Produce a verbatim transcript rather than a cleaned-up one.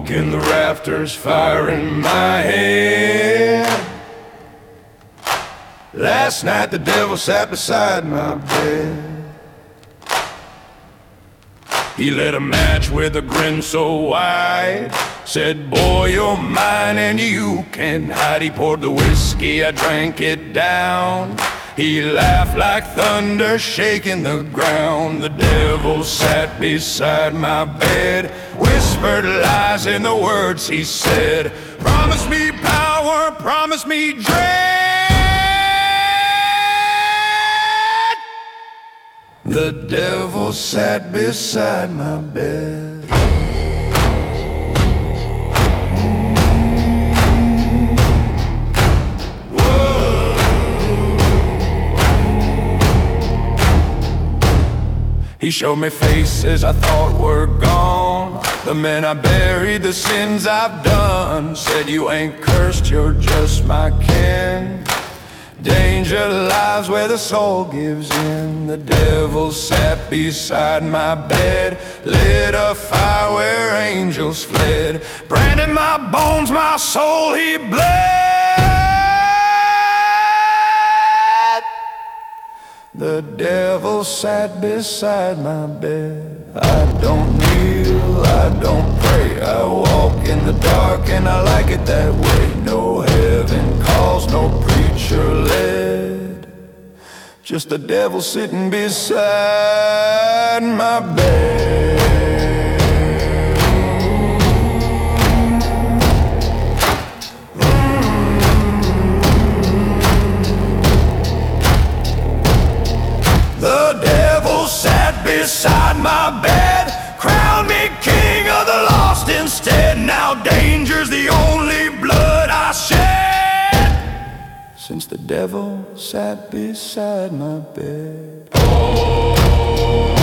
smoke in the rafters, fire in my head. Last night the devil sat beside my bed. He lit a match with a grin so wide, said, boy, you're mine and you can't hide. He poured the whiskey, I drank it down. He laughed like thunder, shaking the ground. The devil sat beside my bed, whispered lies in the words he said. Promise me power, promise me dread. The devil sat beside my bed. Whoa. He showed me faces I thought were gone, the men I buried, the sins I've done. Said you ain't cursed, you're just my kin. Danger lies where the soul gives in. The devil sat beside my bed, lit a fire where angels fled. Branded my bones, my soul he bled. The devil sat beside my bed. I don't kneel, I don't pray, I walk in the dark and I like it that way. No heaven calls, no preacher led, just the devil sitting beside my bed. The devil sat beside my bed, crowned me king of the lost instead. Now danger's the only blood I shed, since the devil sat beside my bed. Oh.